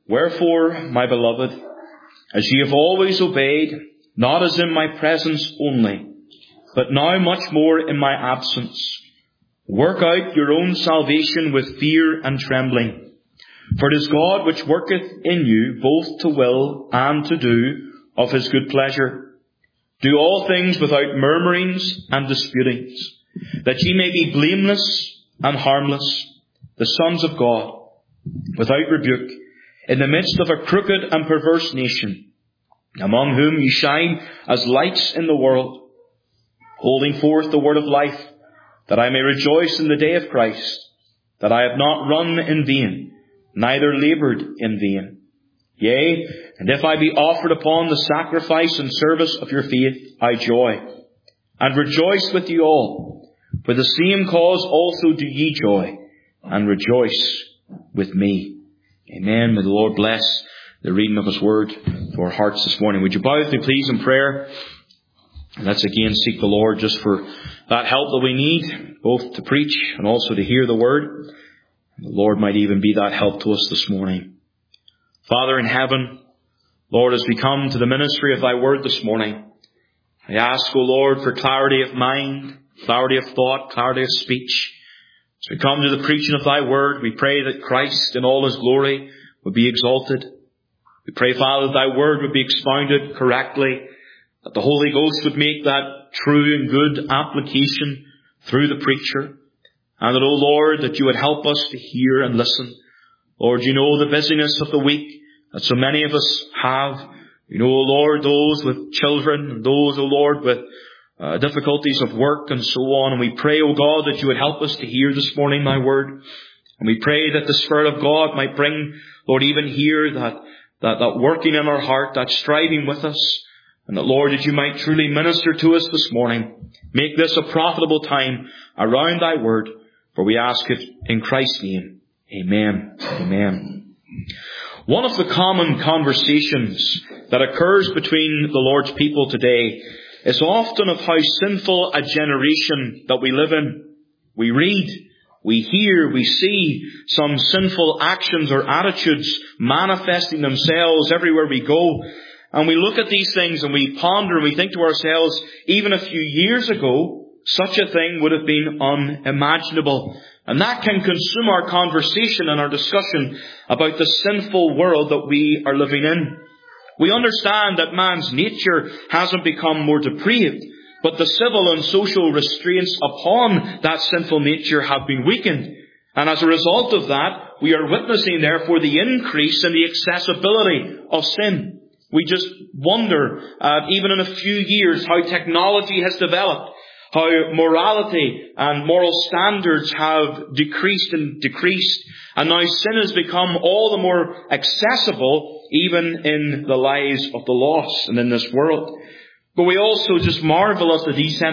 Wherefore, my beloved, as ye have always obeyed, not as in my presence only, but now much more in my absence, work out your own salvation with fear and trembling. For it is God which worketh in you both to will and to do of his good pleasure. Do all things without murmurings and disputings, that ye may be blameless and harmless, the sons of God, without rebuke, in the midst of a crooked and perverse nation, among whom ye shine as lights in the world, holding forth the word of life, that I may rejoice in the day of Christ, that I have not run in vain, neither laboured in vain. Yea, and if I be offered upon the sacrifice and service of your faith, I joy, and rejoice with you all. For the same cause also do ye joy, and rejoice with me. Amen. May the Lord bless the reading of his word for our hearts this morning. Would you bow with me, please, in prayer? And let's again seek the Lord just for that help that we need, both to preach and also to hear the word. The Lord might even be that help to us this morning. Father in heaven, Lord, as we come to the ministry of thy word this morning, I ask, O Lord, for clarity of mind, clarity of thought, clarity of speech. As we come to the preaching of thy word, we pray that Christ in all his glory would be exalted. We pray, Father, that thy word would be expounded correctly, that the Holy Ghost would make that true and good application through the preacher, and that, O Lord, that you would help us to hear and listen. Lord, you know the busyness of the week that so many of us have. You know, O Lord, those with children, and those, O Lord, with difficulties of work and so on. And we pray, O God, that you would help us to hear this morning thy word. And we pray that the Spirit of God might bring, Lord, even here that working in our heart, that striving with us. And that, Lord, that you might truly minister to us this morning. Make this a profitable time around thy word. For we ask it in Christ's name. Amen. Amen. One of the common conversations that occurs between the Lord's people today is often of how sinful a generation that we live in. We read, we hear, we see some sinful actions or attitudes manifesting themselves everywhere we go. And we look at these things and we ponder and we think to ourselves, even a few years ago, such a thing would have been unimaginable. And that can consume our conversation and our discussion about the sinful world that we are living in. We understand that man's nature hasn't become more depraved, but the civil and social restraints upon that sinful nature have been weakened. And as a result of that, we are witnessing, therefore, the increase in the accessibility of sin. We just wonder, even in a few years, how technology has developed, how morality and moral standards have decreased, and now sin has become all the more accessible, even in the lives of the lost and in this world. But we also just marvel at the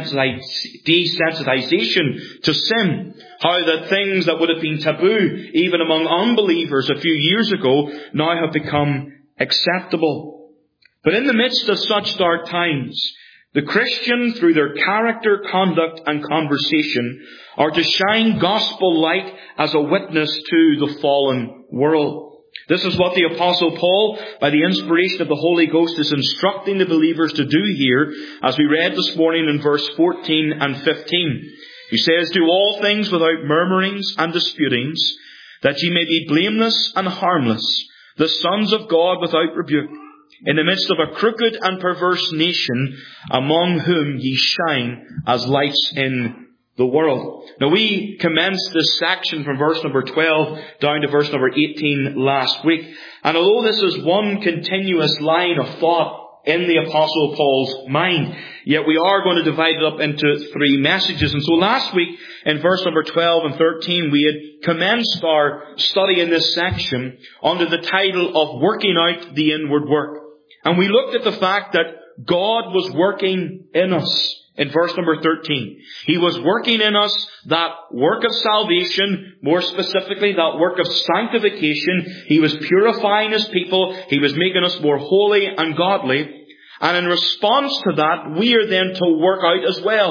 desensitization to sin, how that things that would have been taboo, even among unbelievers a few years ago, now have become acceptable. But in the midst of such dark times, the Christian, through their character, conduct, and conversation, are to shine gospel light as a witness to the fallen world. This is what the Apostle Paul, by the inspiration of the Holy Ghost, is instructing the believers to do here, as we read this morning in verse 14 and 15. He says, "Do all things without murmurings and disputings, that ye may be blameless and harmless, the sons of God without rebuke, in the midst of a crooked and perverse nation, among whom ye shine as lights in the world." Now, we commenced this section from verse number 12 down to verse number 18 last week. And although this is one continuous line of thought in the Apostle Paul's mind, yet we are going to divide it up into three messages. And so last week, in verse number 12 and 13, we had commenced our study in this section under the title of Working Out the Inward Work. And we looked at the fact that God was working in us. In verse number 13, He was working in us that work of salvation, more specifically that work of sanctification. He was purifying His people. He was making us more holy and godly. And in response to that, we are then to work out as well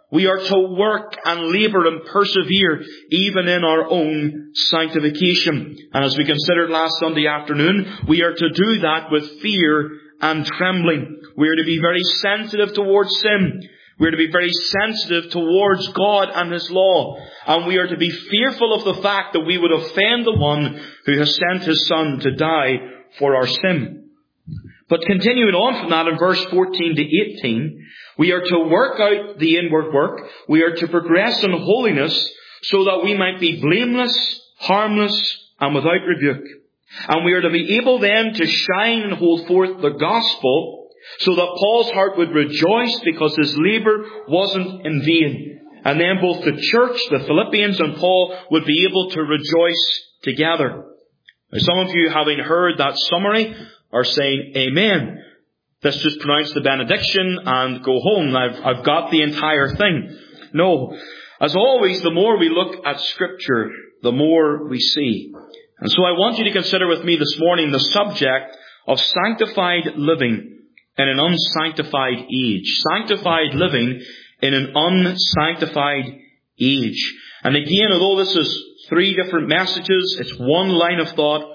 We are to work and labour and persevere even in our own sanctification. And as we considered last Sunday afternoon, we are to do that with fear and trembling. We are to be very sensitive towards sin. We are to be very sensitive towards God and His law. And we are to be fearful of the fact that we would offend the one who has sent His Son to die for our sin. But continuing on from that in verse 14 to 18, we are to work out the inward work. We are to progress in holiness so that we might be blameless, harmless, and without rebuke. And we are to be able then to shine and hold forth the gospel so that Paul's heart would rejoice because his labour wasn't in vain. And then both the church, the Philippians, and Paul would be able to rejoice together. Now, some of you, having heard that summary, are saying, Amen. Let's just pronounce the benediction and go home. I've got the entire thing. No. As always, the more we look at Scripture, the more we see. And so I want you to consider with me this morning the subject of sanctified living in an unsanctified age. Sanctified living in an unsanctified age. And again, although this is 3 different messages, it's one line of thought.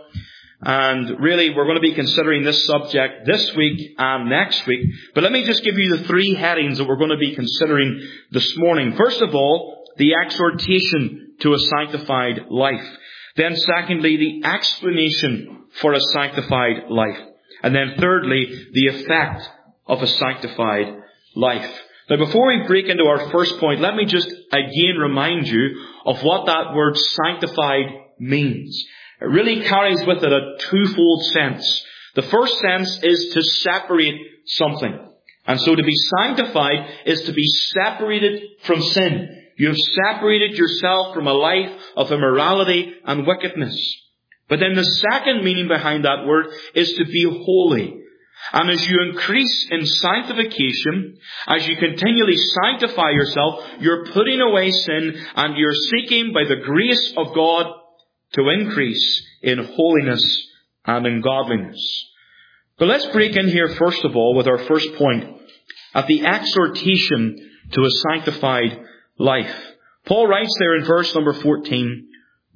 And really, we're going to be considering this subject this week and next week. But let me just give you the 3 headings that we're going to be considering this morning. First of all, the exhortation to a sanctified life. Then secondly, the explanation for a sanctified life. And then thirdly, the effect of a sanctified life. Now, before we break into our first point, let me just again remind you of what that word sanctified means. It really carries with it a twofold sense. The first sense is to separate something. And so to be sanctified is to be separated from sin. You have separated yourself from a life of immorality and wickedness. But then the second meaning behind that word is to be holy. And as you increase in sanctification, as you continually sanctify yourself, you're putting away sin and you're seeking by the grace of God to increase in holiness and in godliness. But let's break in here first of all with our first point at the exhortation to a sanctified life. Paul writes there in verse number 14,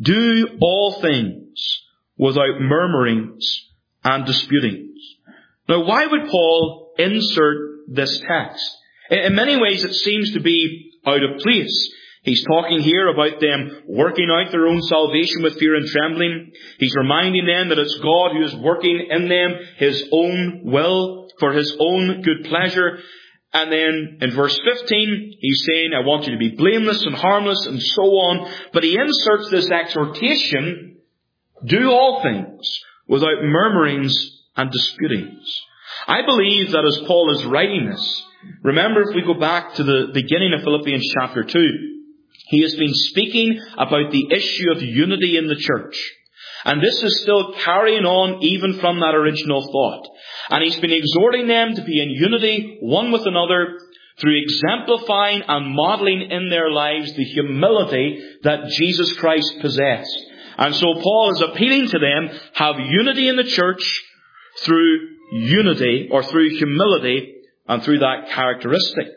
do all things without murmurings and disputings. Now, why would Paul insert this text? In many ways it seems to be out of place. He's talking here about them working out their own salvation with fear and trembling. He's reminding them that it's God who is working in them His own will for His own good pleasure. And then in verse 15, he's saying, I want you to be blameless and harmless and so on. But he inserts this exhortation, do all things without murmurings and disputings. I believe that as Paul is writing this, remember if we go back to the beginning of Philippians chapter 2, he has been speaking about the issue of unity in the church. And this is still carrying on even from that original thought. And he's been exhorting them to be in unity one with another through exemplifying and modelling in their lives the humility that Jesus Christ possessed. And so Paul is appealing to them, have unity in the church through unity or through humility and through that characteristic.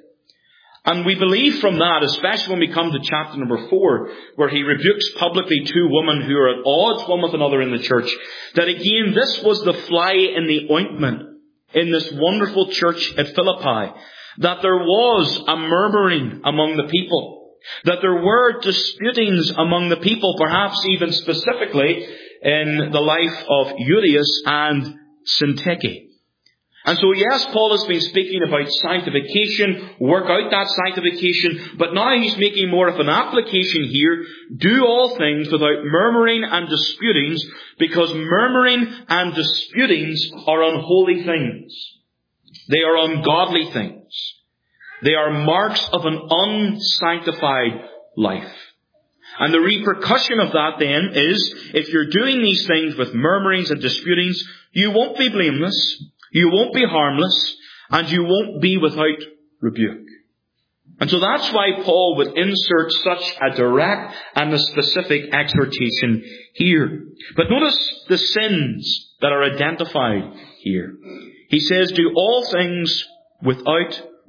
And we believe from that, especially when we come to chapter number 4, where he rebukes publicly 2 women who are at odds one with another in the church, that again, this was the fly in the ointment in this wonderful church at Philippi, that there was a murmuring among the people, that there were disputings among the people, perhaps even specifically in the life of Euodias and Syntyche. And so yes, Paul has been speaking about sanctification, work out that sanctification, but now he's making more of an application here. Do all things without murmuring and disputings, because murmuring and disputings are unholy things. They are ungodly things. They are marks of an unsanctified life. And the repercussion of that then is, if you're doing these things with murmurings and disputings, you won't be blameless, you won't be harmless, and you won't be without rebuke. And so that's why Paul would insert such a direct and a specific exhortation here. But notice the sins that are identified here. He says, do all things without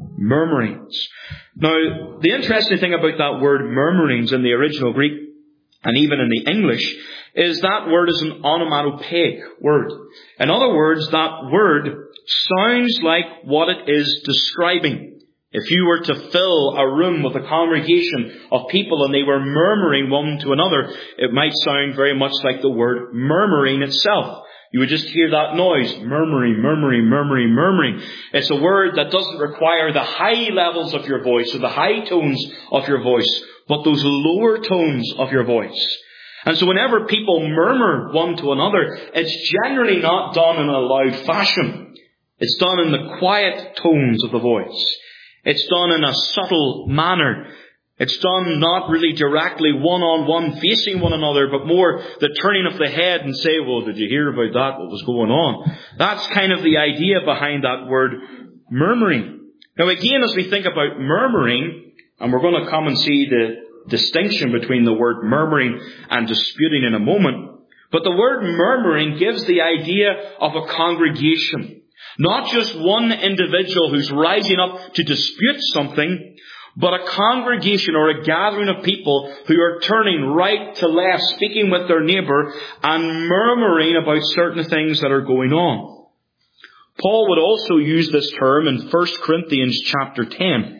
Murmurings. Now, the interesting thing about that word murmurings in the original Greek, and even in the English, is that word is an onomatopoeic word. In other words, that word sounds like what it is describing. If you were to fill a room with a congregation of people and they were murmuring one to another, it might sound very much like the word murmuring itself. You would just hear that noise, murmuring, murmuring, murmuring, murmuring. It's a word that doesn't require the high levels of your voice or the high tones of your voice, but those lower tones of your voice. And so whenever people murmur one to another, it's generally not done in a loud fashion. It's done in the quiet tones of the voice. It's done in a subtle manner. It's done not really directly one-on-one facing one another, but more the turning of the head and say, well, did you hear about that? What was going on? That's kind of the idea behind that word murmuring. Now again, as we think about murmuring, and we're going to come and see the distinction between the word murmuring and disputing in a moment, but the word murmuring gives the idea of a congregation. Not just one individual who's rising up to dispute something, but a congregation or a gathering of people who are turning right to left, speaking with their neighbour and murmuring about certain things that are going on. Paul would also use this term in 1 Corinthians chapter 10.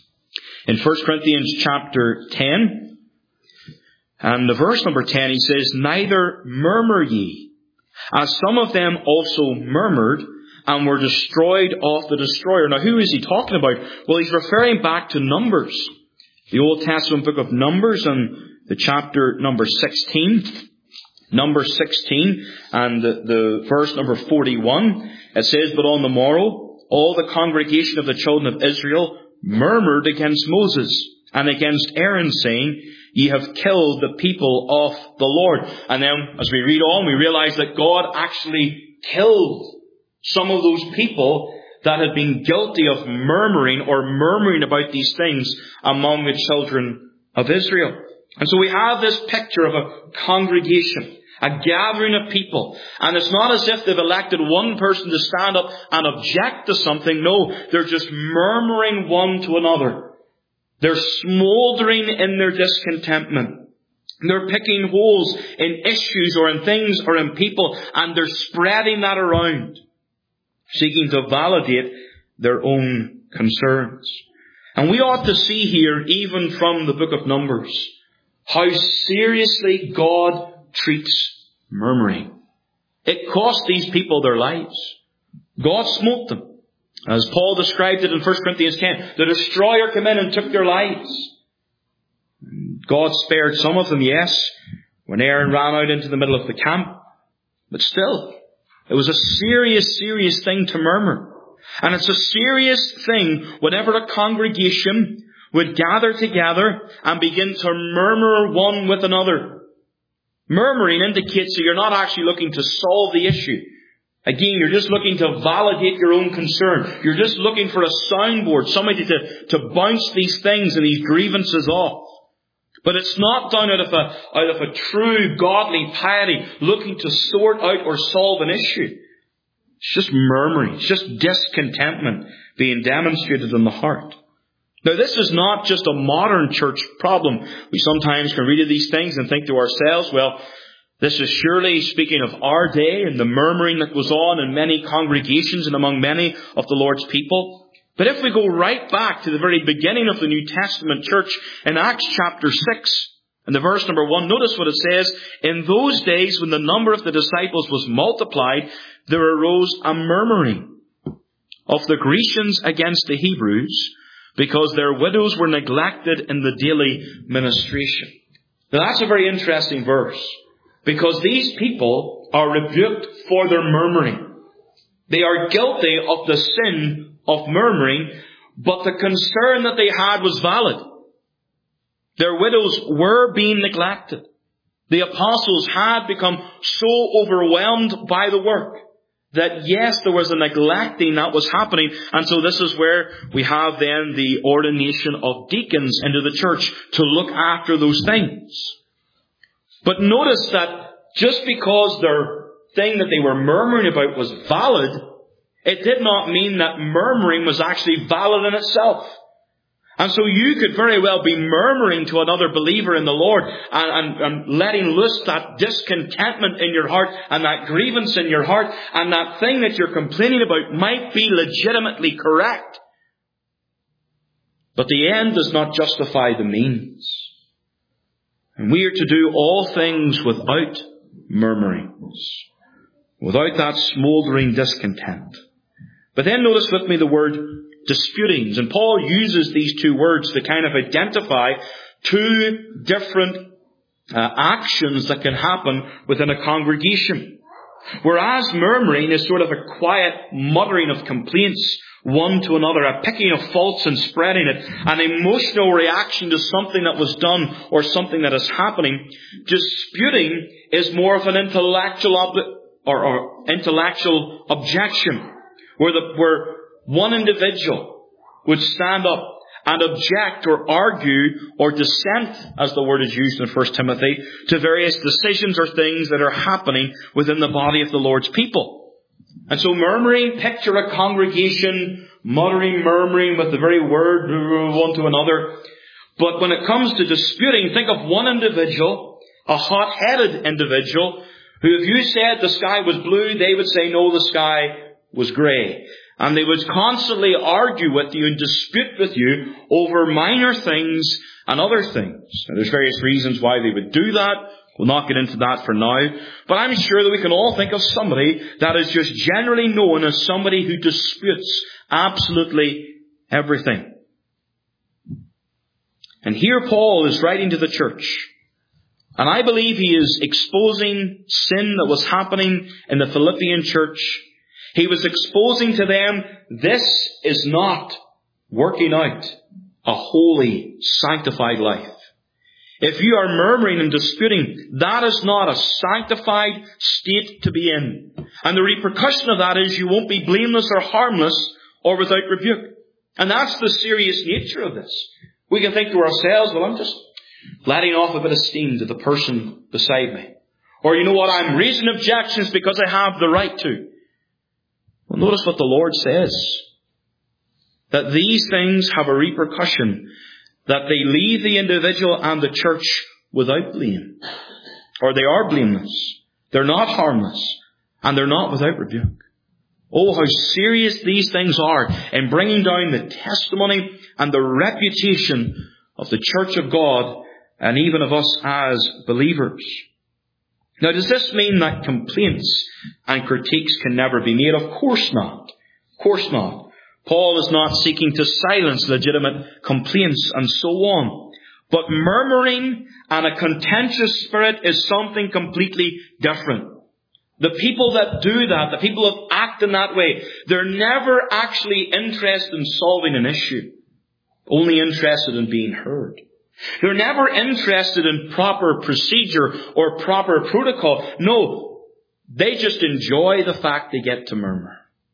In 1 Corinthians chapter 10, and the verse number 10, he says, "Neither murmur ye, as some of them also murmured, and were destroyed of the destroyer." Now, who is he talking about? Well, he's referring back to Numbers, the Old Testament book of Numbers, and the chapter number 16. Number 16, and the verse number 41. It says, "But on the morrow, all the congregation of the children of Israel murmured against Moses and against Aaron, saying, Ye have killed the people of the Lord." And then, as we read on, we realize that God actually killed some of those people that had been guilty of murmuring about these things among the children of Israel. And so we have this picture of a congregation, a gathering of people. And it's not as if they've elected one person to stand up and object to something. No, they're just murmuring one to another. They're smouldering in their discontentment. They're picking holes in issues or in things or in people, and they're spreading that around, seeking to validate their own concerns. And we ought to see here, even from the book of Numbers, how seriously God treats murmuring. It cost these people their lives. God smote them. As Paul described it in 1 Corinthians 10, the destroyer came in and took their lives. God spared some of them, yes, when Aaron ran out into the middle of the camp. But still, it was a serious, serious thing to murmur. And it's a serious thing whenever a congregation would gather together and begin to murmur one with another. Murmuring indicates that you're not actually looking to solve the issue. Again, you're just looking to validate your own concern. You're just looking for a soundboard, somebody to bounce these things and these grievances off. But it's not done out of a true godly piety, looking to sort out or solve an issue. It's just murmuring. It's just discontentment being demonstrated in the heart. Now, this is not just a modern church problem. We sometimes can read of these things and think to ourselves, well, this is surely speaking of our day and the murmuring that goes on in many congregations and among many of the Lord's people. But if we go right back to the very beginning of the New Testament church in Acts chapter 6 and the verse number 1, notice what it says. "In those days when the number of the disciples was multiplied, there arose a murmuring of the Grecians against the Hebrews, because their widows were neglected in the daily ministration." Now that's a very interesting verse, because these people are rebuked for their murmuring. They are guilty of the sin of murmuring, but the concern that they had was valid. Their widows were being neglected. The apostles had become so overwhelmed by the work that, yes, there was a neglecting that was happening. And so this is where we have then the ordination of deacons into the church to look after those things. But notice that just because their thing that they were murmuring about was valid, It did not mean that murmuring was actually valid in itself. And so you could very well be murmuring to another believer in the Lord and letting loose that discontentment in your heart and that grievance in your heart, and that thing that you're complaining about might be legitimately correct. But the end does not justify the means. And we are to do all things without murmurings, without that smouldering discontent. But then notice with me the word disputings. And Paul uses these two words to kind of identify two different actions that can happen within a congregation. Whereas murmuring is sort of a quiet muttering of complaints one to another, a picking of faults and spreading it, an emotional reaction to something that was done or something that is happening, disputing is more of an intellectual intellectual objection, where one individual would stand up and object or argue or dissent, as the word is used in 1 Timothy, to various decisions or things that are happening within the body of the Lord's people. And so murmuring, picture a congregation muttering, murmuring with the very word one to another. But when it comes to disputing, think of one individual, a hot-headed individual, who if you said the sky was blue, they would say, no, the sky was grey. And they would constantly argue with you and dispute with you over minor things and other things. And there's various reasons why they would do that. We'll not get into that for now. But I'm sure that we can all think of somebody that is just generally known as somebody who disputes absolutely everything. And here Paul is writing to the church. And I believe he is exposing sin that was happening in the Philippian church. He was exposing to them, this is not working out a holy, sanctified life. If you are murmuring and disputing, that is not a sanctified state to be in. And the repercussion of that is you won't be blameless or harmless or without rebuke. And that's the serious nature of this. We can think to ourselves, well, I'm just letting off a bit of steam to the person beside me. Or you know what, I'm raising objections because I have the right to. Well, notice what the Lord says. That these things have a repercussion. That they leave the individual and the church without blame. Or they are blameless. They're not harmless. And they're not without rebuke. Oh, how serious these things are in bringing down the testimony and the reputation of the church of God and even of us as believers. Now, does this mean that complaints and critiques can never be made? Of course not. Of course not. Paul is not seeking to silence legitimate complaints and so on. But murmuring and a contentious spirit is something completely different. The people that do that, the people that act in that way, they're never actually interested in solving an issue. Only interested in being heard. They're never interested in proper procedure or proper protocol. No, they just enjoy the fact they get to murmur.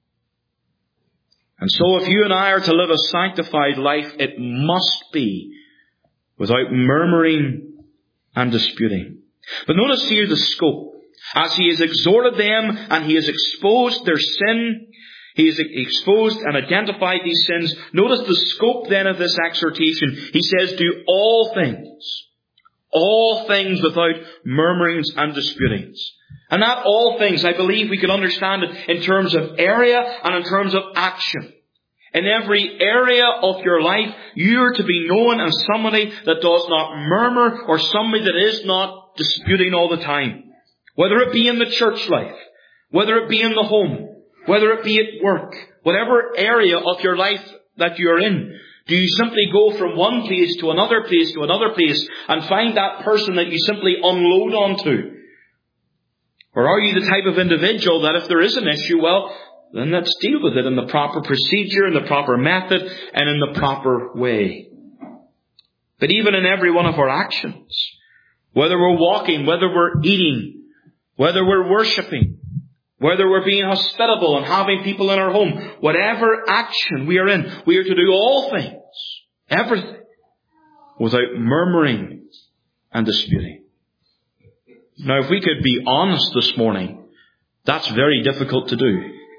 And so if you and I are to live a sanctified life, it must be without murmuring and disputing. But notice here the scope. As he has exhorted them and he has exposed their sin, he has exposed and identified these sins. Notice the scope then of this exhortation. He says, do all things without murmurings and disputings. And that all things, I believe we can understand it in terms of area and in terms of action. In every area of your life, you are to be known as somebody that does not murmur or somebody that is not disputing all the time. Whether it be in the church life, whether it be in the home, whether it be at work, whatever area of your life that you're in, do you simply go from one place to another place to another place and find that person that you simply unload onto? Or are you the type of individual that if there is an issue, well, then let's deal with it in the proper procedure, in the proper method, and in the proper way. But even in every one of our actions, whether we're walking, whether we're eating, whether we're worshipping, whether we're being hospitable and having people in our home, whatever action we are in, we are to do all things, everything, without murmuring and disputing. Now, if we could be honest this morning, that's very difficult to do.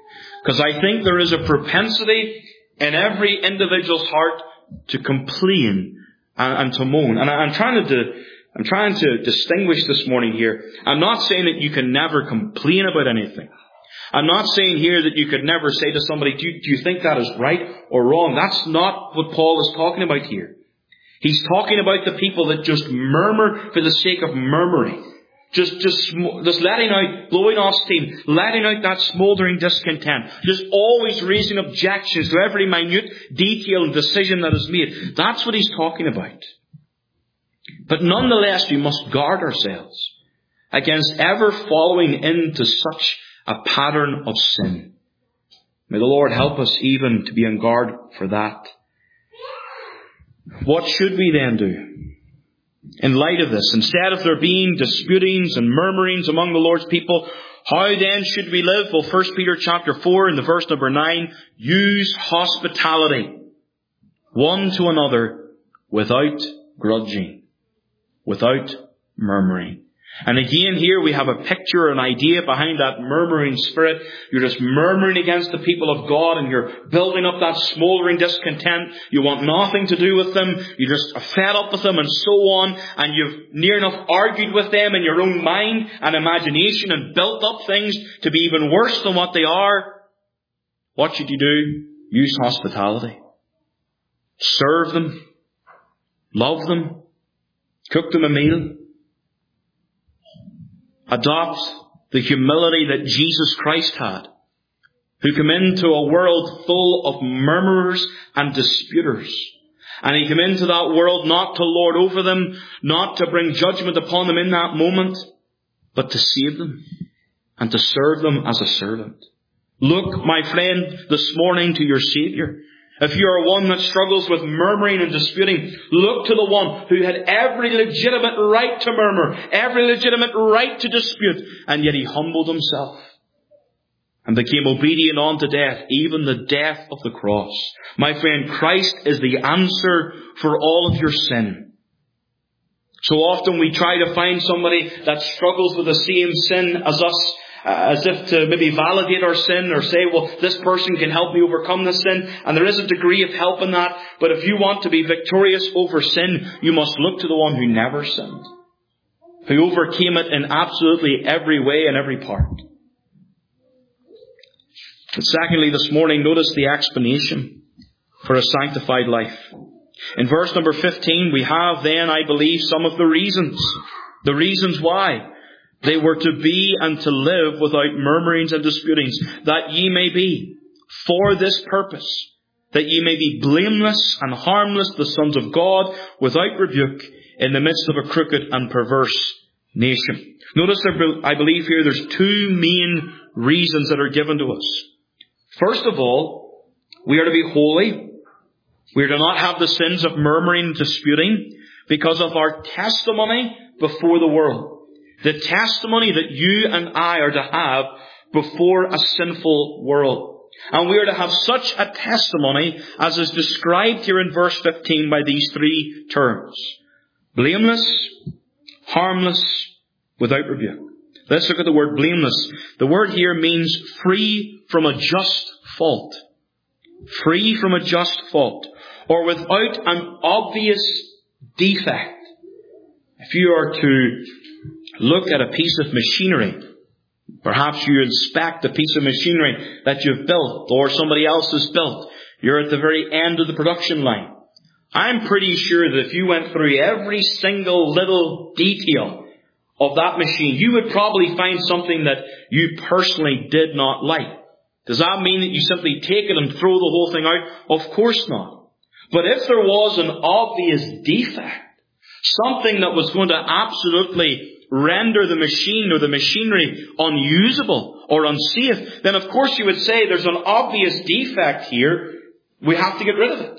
Because I think there is a propensity in every individual's heart to complain and to moan. And I'm trying to distinguish this morning here. I'm not saying that you can never complain about anything. I'm not saying here that you could never say to somebody, do you think that is right or wrong? That's not what Paul is talking about here. He's talking about the people that just murmur for the sake of murmuring. Just letting out, blowing off steam, letting out that smouldering discontent. Just always raising objections to every minute detail and decision that is made. That's what he's talking about. But nonetheless, we must guard ourselves against ever following into such a pattern of sin. May the Lord help us even to be on guard for that. What should we then do? In light of this, instead of there being disputings and murmurings among the Lord's people, how then should we live? Well, 1 Peter chapter 4 in the verse number 9, use hospitality one to another without grudging, without murmuring. And again here we have a picture, an idea behind that murmuring spirit. You're just murmuring against the people of God and you're building up that smouldering discontent. You want nothing to do with them. You just are fed up with them and so on. And you've near enough argued with them in your own mind and imagination and built up things to be even worse than what they are. What should you do? Use hospitality. Serve them. Love them. Cook them a meal. Adopt the humility that Jesus Christ had, who came into a world full of murmurers and disputers. And he came into that world not to lord over them, not to bring judgment upon them in that moment, but to save them and to serve them as a servant. Look, my friend, this morning to your Saviour. If you are one that struggles with murmuring and disputing, look to the one who had every legitimate right to murmur, every legitimate right to dispute, and yet he humbled himself and became obedient unto death, even the death of the cross. My friend, Christ is the answer for all of your sin. So often we try to find somebody that struggles with the same sin as us, as if to maybe validate our sin or say, well, this person can help me overcome this sin. And there is a degree of help in that. But if you want to be victorious over sin, you must look to the one who never sinned, who overcame it in absolutely every way and every part. And secondly, this morning, notice the explanation for a sanctified life. In verse number 15, we have then, I believe, some of the reasons why they were to be and to live without murmurings and disputings, that ye may be, for this purpose, that ye may be blameless and harmless, the sons of God, without rebuke, in the midst of a crooked and perverse nation. Notice, I believe here, there's two main reasons that are given to us. First of all, we are to be holy. We are to not have the sins of murmuring and disputing because of our testimony before the world. The testimony that you and I are to have before a sinful world. And we are to have such a testimony as is described here in verse 15 by these three terms. Blameless, harmless, without rebuke. Let's look at the word blameless. The word here means free from a just fault. Free from a just fault. Or without an obvious defect. If you are to look at a piece of machinery, perhaps you inspect a piece of machinery that you've built or somebody else has built. You're at the very end of the production line. I'm pretty sure that if you went through every single little detail of that machine, you would probably find something that you personally did not like. Does that mean that you simply take it and throw the whole thing out? Of course not. But if there was an obvious defect, something that was going to absolutely render the machine or the machinery unusable or unsafe, then of course you would say there's an obvious defect here. We have to get rid of it.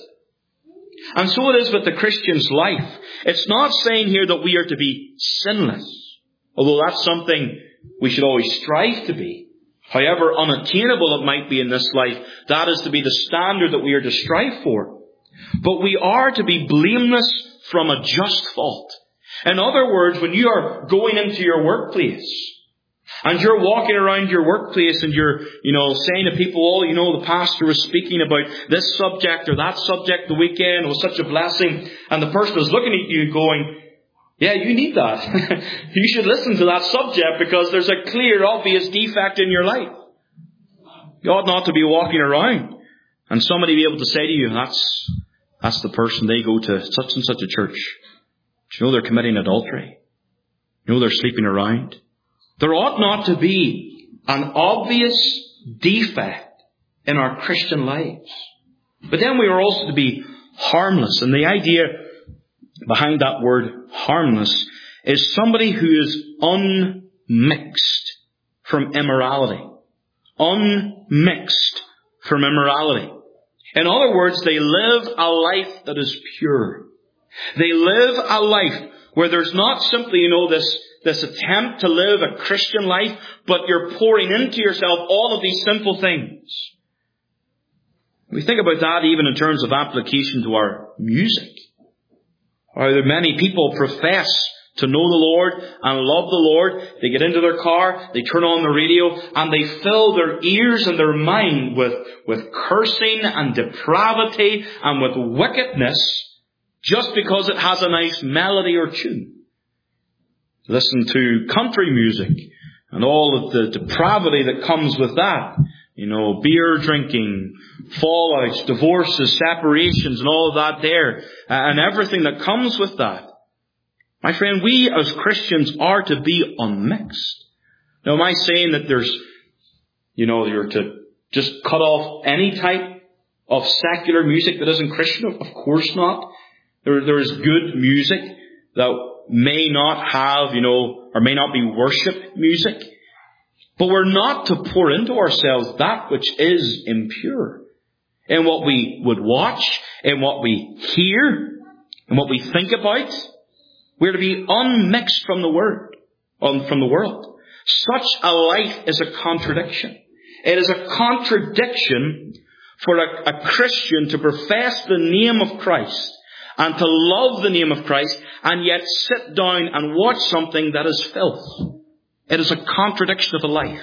And so it is with the Christian's life. It's not saying here that we are to be sinless, although that's something we should always strive to be. However unattainable it might be in this life, that is to be the standard that we are to strive for. But we are to be blameless from a just fault. In other words, when you are going into your workplace, And you're walking around your workplace and you're, saying to people, the pastor was speaking about this subject or that subject the weekend. It was such a blessing. And the person is looking at you going, yeah, you need that. You should listen to that subject because there's a clear, obvious defect in your life. You ought not to be walking around and somebody be able to say to you, that's the person, they go to such and such a church. Do you know they're committing adultery? You know they're sleeping around? There ought not to be an obvious defect in our Christian lives. But then we are also to be harmless. And the idea behind that word harmless is somebody who is unmixed from immorality. Unmixed from immorality. In other words, they live a life that is pure. They live a life where there's not simply, this attempt to live a Christian life, but you're pouring into yourself all of these sinful things. We think about that even in terms of application to our music. Are there many people profess to know the Lord and love the Lord? They get into their car, they turn on the radio, and they fill their ears and their mind with cursing and depravity and with wickedness just because it has a nice melody or tune. Listen to country music and all of the depravity that comes with that. Beer drinking, fallouts, divorces, separations, and all of that there. And everything that comes with that. My friend, we as Christians are to be unmixed. Now, am I saying that you're to just cut off any type of secular music that isn't Christian? Of course not. There is good music that may not have, or may not be worship music. But we're not to pour into ourselves that which is impure. In what we would watch, in what we hear, in what we think about. We're to be unmixed from the world. Such a life is a contradiction. It is a contradiction for a Christian to profess the name of Christ and to love the name of Christ and yet sit down and watch something that is filth. It is a contradiction of a life.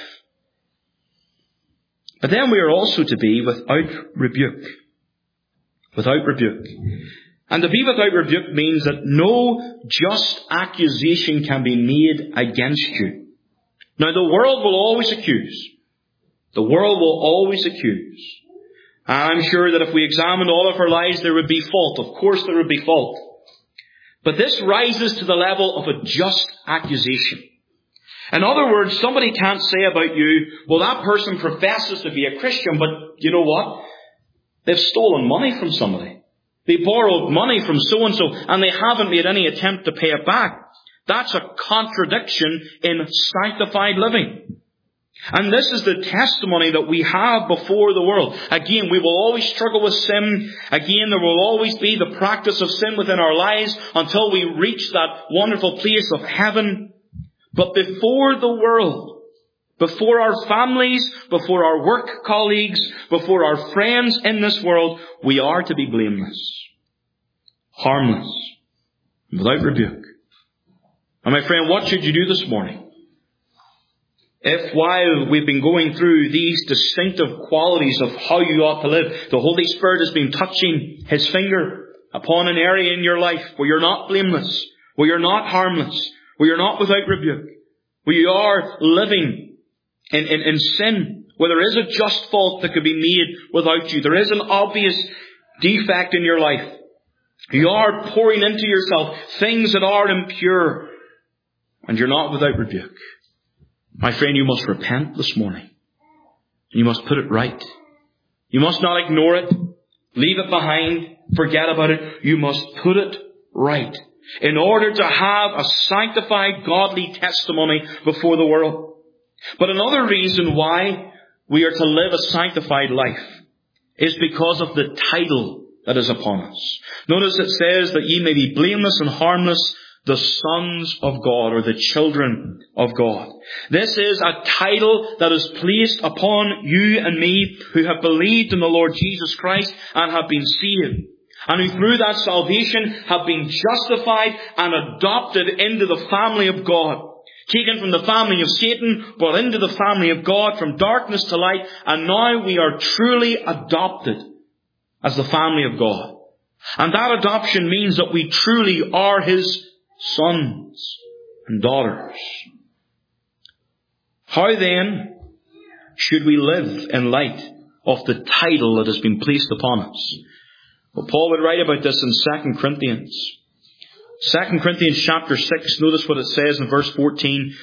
But then we are also to be without rebuke. Without rebuke. And to be without rebuke means that no just accusation can be made against you. Now the world will always accuse. The world will always accuse. And I'm sure that if we examined all of our lives, there would be fault. Of course there would be fault. But this rises to the level of a just accusation. In other words, somebody can't say about you, well, that person professes to be a Christian, but you know what? They've stolen money from somebody. They borrowed money from so-and-so, and they haven't made any attempt to pay it back. That's a contradiction in sanctified living. And this is the testimony that we have before the world. Again, we will always struggle with sin. Again, there will always be the practice of sin within our lives until we reach that wonderful place of heaven. But before the world, before our families, before our work colleagues, before our friends in this world, we are to be blameless, harmless, without rebuke. And my friend, what should you do this morning? If while we've been going through these distinctive qualities of how you ought to live, the Holy Spirit has been touching His finger upon an area in your life where you're not blameless, where you're not harmless, where you're not without rebuke, where you are living in sin, where there is a just fault that could be made without you. There is an obvious defect in your life. You are pouring into yourself things that are impure, and you're not without rebuke. My friend, you must repent this morning. You must put it right. You must not ignore it, leave it behind, forget about it. You must put it right in order to have a sanctified, godly testimony before the world. But another reason why we are to live a sanctified life is because of the title that is upon us. Notice it says that ye may be blameless and harmless, the sons of God, or the children of God. This is a title that is placed upon you and me who have believed in the Lord Jesus Christ and have been saved, and who through that salvation have been justified and adopted into the family of God. taken from the family of Satan, brought into the family of God, from darkness to light, and now we are truly adopted as the family of God. And that adoption means that we truly are His sons and daughters. How then should we live in light of the title that has been placed upon us? Well, Paul would write about this in 2 Corinthians. 2 Corinthians chapter 6, notice what it says in verse 14.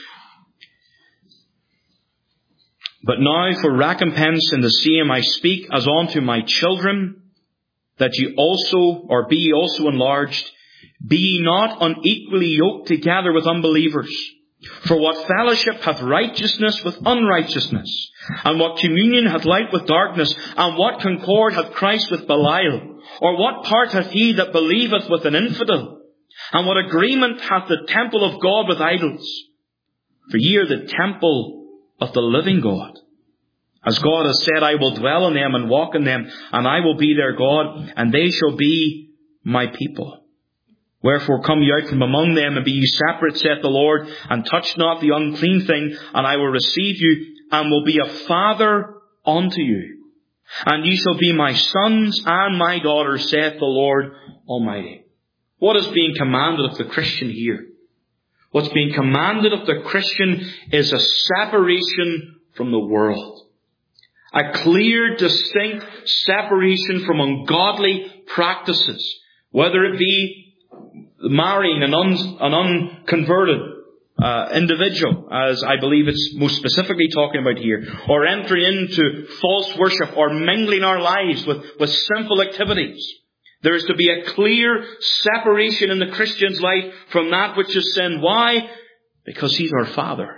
But now for recompense in the same I speak as unto my children, that ye also, or be ye also enlarged. Be ye not unequally yoked together with unbelievers. For what fellowship hath righteousness with unrighteousness? And what communion hath light with darkness? And what concord hath Christ with Belial? Or what part hath he that believeth with an infidel? And what agreement hath the temple of God with idols? For ye are the temple of the living God. As God has said, I will dwell in them and walk in them, and I will be their God, and they shall be my people. Wherefore come ye out from among them, and be ye separate, saith the Lord, and touch not the unclean thing, and I will receive you, and will be a father unto you. And ye shall be my sons and my daughters, saith the Lord Almighty. What is being commanded of the Christian here? What's being commanded of the Christian is a separation from the world. A clear, distinct separation from ungodly practices, whether it be marrying an unconverted individual, as I believe it's most specifically talking about here, or entering into false worship, or mingling our lives with sinful activities. There is to be a clear separation in the Christian's life from that which is sin. Why? Because He's our Father.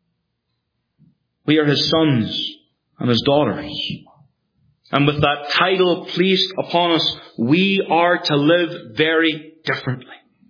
We are His sons and His daughters. And with that title placed upon us, we are to live very differently.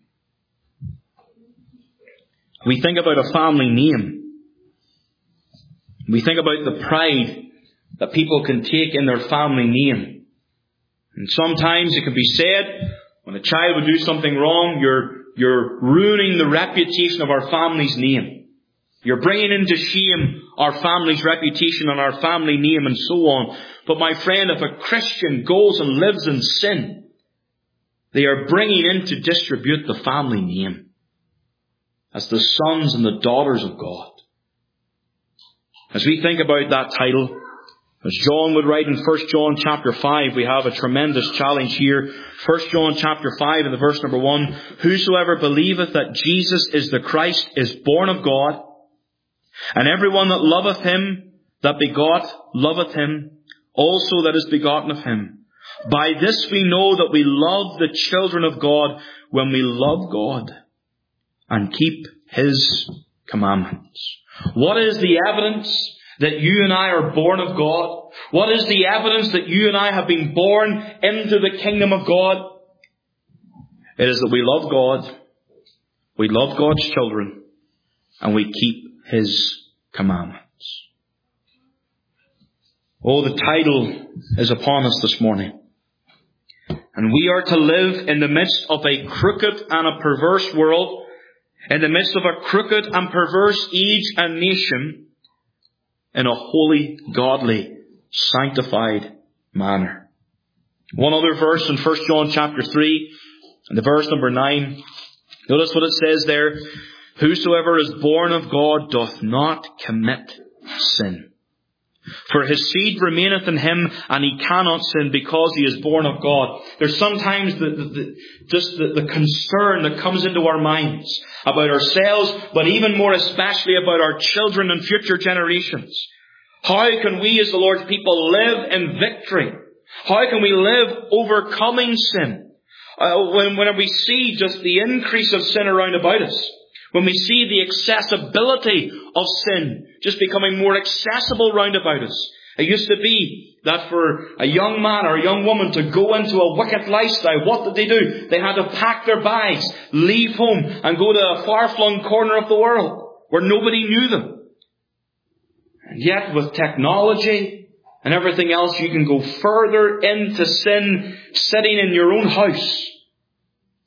We think about a family name. We think about the pride that people can take in their family name. And sometimes it can be said, when a child would do something wrong, you're ruining the reputation of our family's name. You're bringing into shame our family's reputation and our family name and so on. But my friend, if a Christian goes and lives in sin, they are bringing in to disrepute the family name as the sons and the daughters of God. As we think about that title, as John would write in 1 John chapter 5, we have a tremendous challenge here. 1 John chapter 5 in the verse number 1, Whosoever believeth that Jesus is the Christ is born of God, and everyone that loveth Him that begot loveth Him also that is begotten of Him. By this we know that we love the children of God, when we love God and keep His commandments. What is the evidence that you and I are born of God? What is the evidence that you and I have been born into the kingdom of God? It is that we love God, we love God's children, and we keep His commandments. Oh, the title is upon us this morning. And we are to live in the midst of a crooked and a perverse world, in the midst of a crooked and perverse age and nation, in a holy, godly, sanctified manner. One other verse in 1 John chapter 3, and the verse number 9. Notice what it says there. Whosoever is born of God doth not commit sin. For his seed remaineth in him, and he cannot sin because he is born of God. There's sometimes the concern that comes into our minds about ourselves, but even more especially about our children and future generations. How can we as the Lord's people live in victory? How can we live overcoming sin? When we see just the increase of sin around about us, when we see the accessibility of sin just becoming more accessible round about us. It used to be that for a young man or a young woman to go into a wicked lifestyle, what did they do? They had to pack their bags, leave home, and go to a far-flung corner of the world where nobody knew them. And yet with technology and everything else, you can go further into sin sitting in your own house.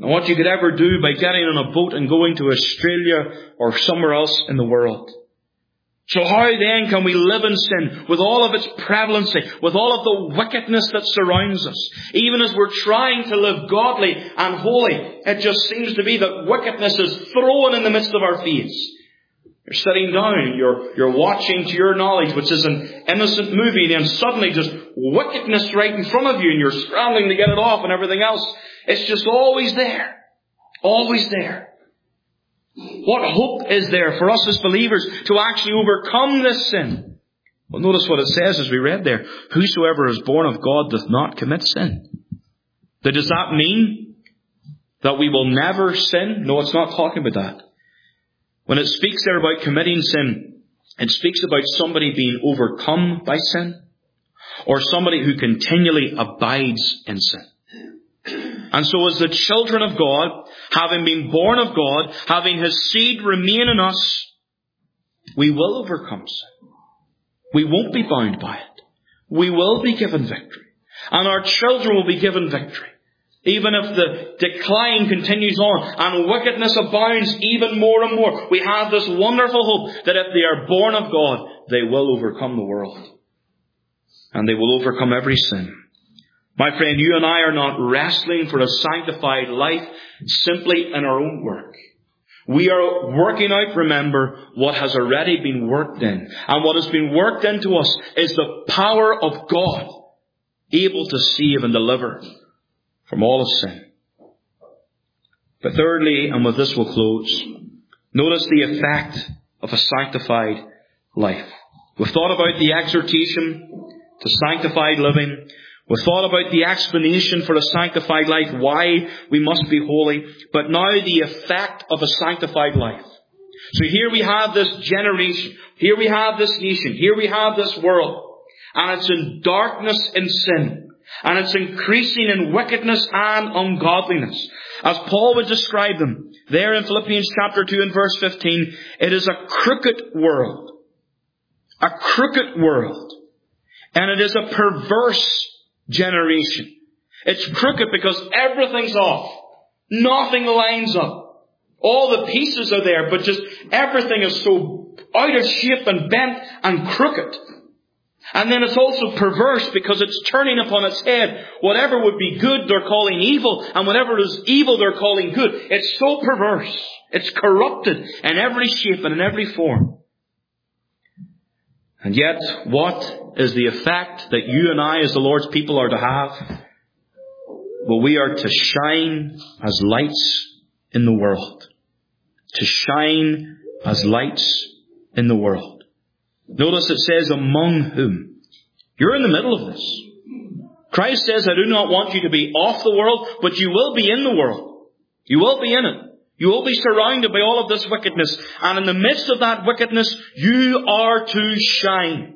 and what you could ever do by getting on a boat and going to Australia or somewhere else in the world. So how then can we live in sin with all of its prevalency, with all of the wickedness that surrounds us? Even as we're trying to live godly and holy, it just seems to be that wickedness is thrown in the midst of our face. You're sitting down, you're watching to your knowledge, which is an innocent movie, and then suddenly just wickedness right in front of you, and you're scrambling to get it off and everything else. It's just always there. Always there. What hope is there for us as believers to actually overcome this sin? Well, notice what it says as we read there. Whosoever is born of God doth not commit sin. Now, does that mean that we will never sin? No, it's not talking about that. When it speaks there about committing sin, it speaks about somebody being overcome by sin, or somebody who continually abides in sin. And so as the children of God, having been born of God, having His seed remain in us, we will overcome sin. We won't be bound by it. We will be given victory. And our children will be given victory. Even if the decline continues on and wickedness abounds even more and more, we have this wonderful hope that if they are born of God, they will overcome the world. And they will overcome every sin. My friend, you and I are not wrestling for a sanctified life simply in our own work. We are working out, remember, what has already been worked in. And what has been worked into us is the power of God, able to save and deliver from all of sin. But thirdly, and with this we'll close, notice the effect of a sanctified life. We've thought about the exhortation to sanctified living. We've thought about the explanation for a sanctified life, why we must be holy, but now the effect of a sanctified life. So here we have this generation, here we have this nation, here we have this world, and it's in darkness and sin, and it's increasing in wickedness and ungodliness. As Paul would describe them, there in Philippians chapter 2 and verse 15, it is a crooked world. A crooked world. And it is a perverse generation. It's crooked because everything's off. Nothing lines up. All the pieces are there, but just everything is so out of shape and bent and crooked. And then it's also perverse because it's turning upon its head. Whatever would be good, they're calling evil. And whatever is evil, they're calling good. It's so perverse. It's corrupted in every shape and in every form. And yet, what is the effect that you and I as the Lord's people are to have? Well, we are to shine as lights in the world. To shine as lights in the world. Notice it says, among whom? You're in the middle of this. Christ says, I do not want you to be off the world, but you will be in the world. You will be in it. You will be surrounded by all of this wickedness. And in the midst of that wickedness, you are to shine.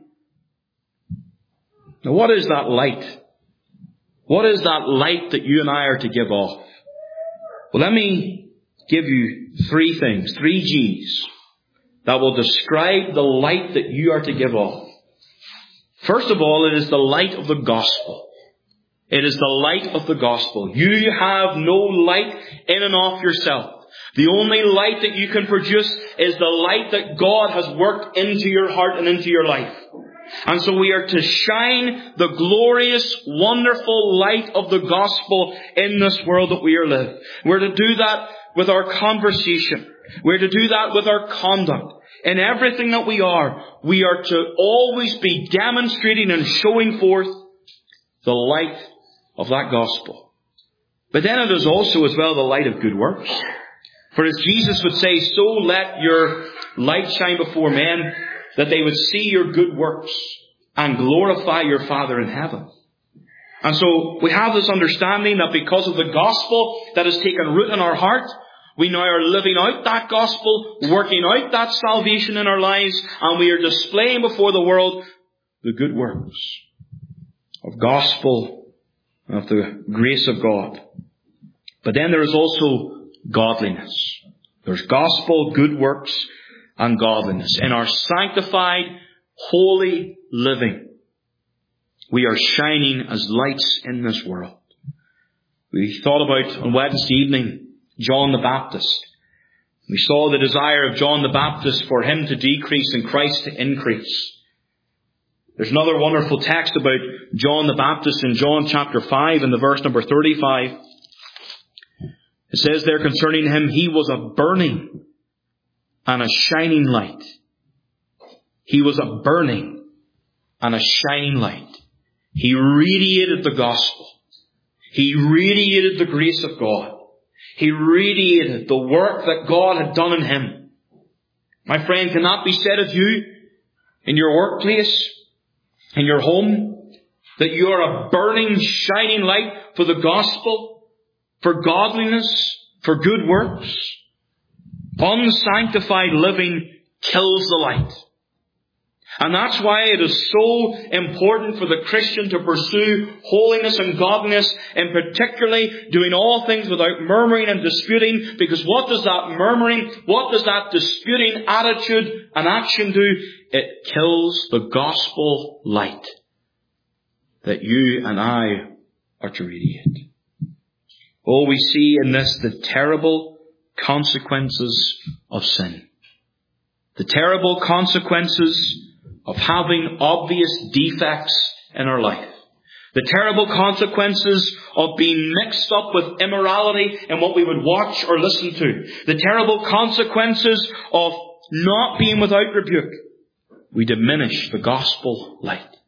Now, what is that light? What is that light that you and I are to give off? Well, let me give you three things, 3 G's, that will describe the light that you are to give off. First of all, it is the light of the gospel. It is the light of the gospel. You have no light in and of yourself. The only light that you can produce is the light that God has worked into your heart and into your life. And so we are to shine the glorious, wonderful light of the gospel in this world that we are living. We're to do that with our conversation. We're to do that with our conduct. In everything that we are to always be demonstrating and showing forth the light of that gospel. But then it is also as well the light of good works. For as Jesus would say, so let your light shine before men, that they would see your good works and glorify your Father in heaven. And so we have this understanding that because of the gospel that has taken root in our heart, we now are living out that gospel, working out that salvation in our lives, and we are displaying before the world the good works of gospel, of the grace of God. But then there is also godliness. There's gospel, good works, and godliness. In our sanctified, holy living, we are shining as lights in this world. We thought about on Wednesday evening, John the Baptist. We saw the desire of John the Baptist for him to decrease and Christ to increase. There's another wonderful text about John the Baptist in John chapter 5 and the verse number 35. It says there concerning him, he was a burning and a shining light. He was a burning and a shining light. He radiated the gospel. He radiated the grace of God. He radiated the work that God had done in him. My friend, can that be said of you in your workplace, in your home, that you are a burning, shining light for the gospel, for godliness, for good works? Unsanctified living kills the light. And that's why it is so important for the Christian to pursue holiness and godliness, and particularly doing all things without murmuring and disputing, because what does that murmuring, what does that disputing attitude and action do? It kills the gospel light that you and I are to radiate. Oh, we see in this the terrible consequences of sin. The terrible consequences of having obvious defects in our life. The terrible consequences of being mixed up with immorality in what we would watch or listen to. The terrible consequences of not being without rebuke. We diminish the gospel light.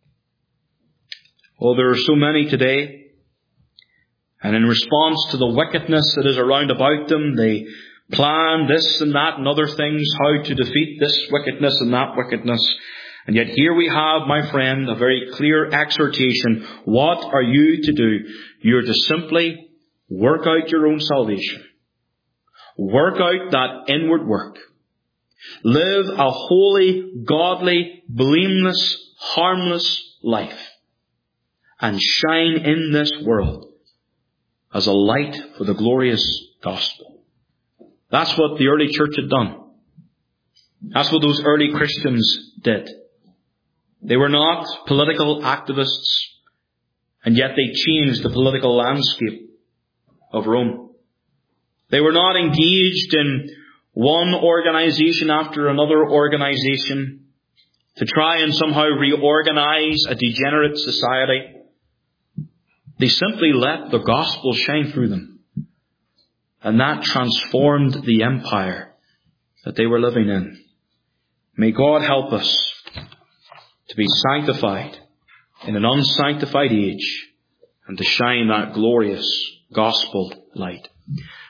Oh, there are so many today, and in response to the wickedness that is around about them, they plan this and that and other things, how to defeat this wickedness and that wickedness. And yet here we have, my friend, a very clear exhortation. What are you to do? You're to simply work out your own salvation. Work out that inward work. Live a holy, godly, blameless, harmless life. And shine in this world as a light for the glorious gospel. That's what the early church had done. That's what those early Christians did. They were not political activists, and yet they changed the political landscape of Rome. They were not engaged in one organization after another organization to try and somehow reorganize a degenerate society. They simply let the gospel shine through them. And that transformed the empire that they were living in. May God help us to be sanctified in an unsanctified age and to shine that glorious gospel light.